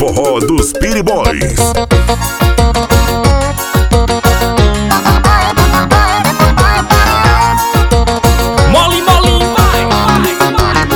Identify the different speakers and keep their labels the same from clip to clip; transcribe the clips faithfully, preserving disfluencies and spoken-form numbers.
Speaker 1: forró dos Speedy Boys.
Speaker 2: Mole, molinho, vai, vai, vai.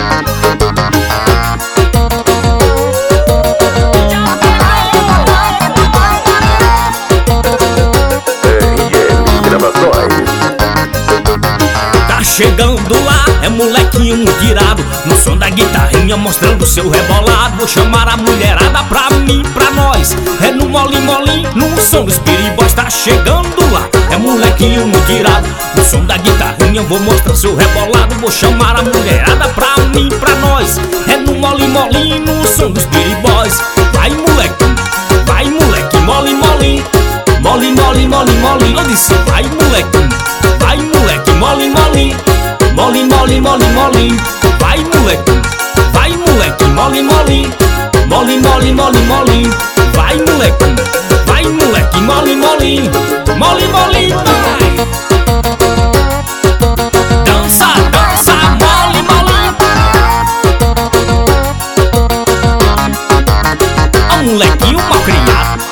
Speaker 2: Tá chegando lá, é molequinho muito irado, no som da guitarrinha mostrando seu rebolado. Vou chamar a mulherada pra mim, pra nós, é no molinho, molinho, no som dos Speedy Boys. Tá chegando lá, é molequinho muito irado, no som da guitarrinha vou mostrar seu rebolado. Vou chamar a mulherada pra mim, pra nós, é no molinho, molinho, no som dos Speedy Boys. Vai moleque, vai moleque, molinho, molinho, molinho, molinho, molinho, molinho. Eu disse vai moleque, vai moleque, molinho, molinho, molinho, molinho, molinho, molinho. Vai moleque, vai moleque, molinho, molinho, molinho, molinho, molinho, molinho. Vai moleque, vai moleque, molinho, molinho, molinho, molinho, vai. Dança, dança, molinho, molinho. A molequinho mal criado.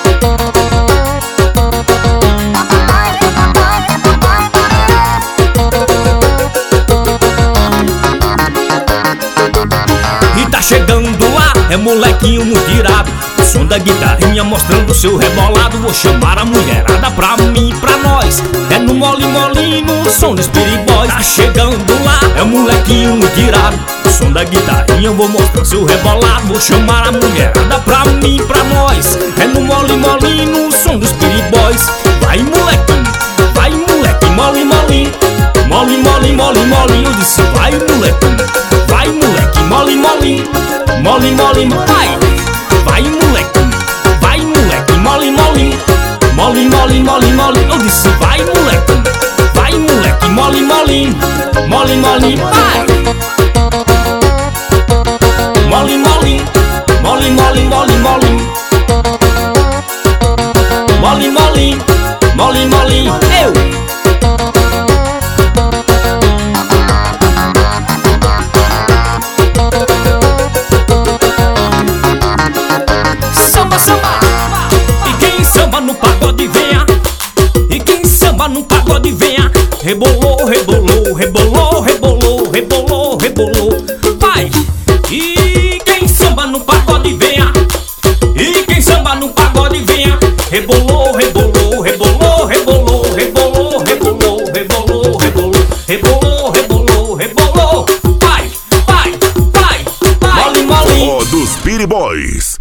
Speaker 2: Chegando lá, é molequinho muito irado, o som da guitarrinha mostrando seu rebolado. Vou chamar a mulherada pra mim, pra nós, é no mole molinho, no som dos Speedy Boys. Tá chegando lá, é molequinho muito irado, o som da guitarrinha vou mostrar seu rebolado. Vou chamar a mulherada pra mim, pra nós, é no mole molinho, no som dos Speedy Boys. Vai moleque, vai moleque, mole molinho, mole mole mole molinho. Eu disse vai moleque, vai moleque, mole molinho, mole mole, vai. Vai moleque, vai moleque, mole molinho, mole mole mole mole. Eu disse vai moleque, vai moleque, mole molinho, mole mole, vai. Mole molinho, mole mole mole molinho, mole molinho, mole molinho. Eu no pagode venha, e quem samba no pagode venha. Rebolou, rebolou, rebolou, rebolou, rebolou, rebolou, vai. E quem samba no pagode venha, e quem samba no pagode venha. Rebolou, rebolou, rebolou, rebolou, rebolou, rebolou, rebolou, rebolou, rebolou, rebolou, rebolou, vai, vai, vai, vai. Mole, molinho.
Speaker 1: Forró dos Speedy Boys.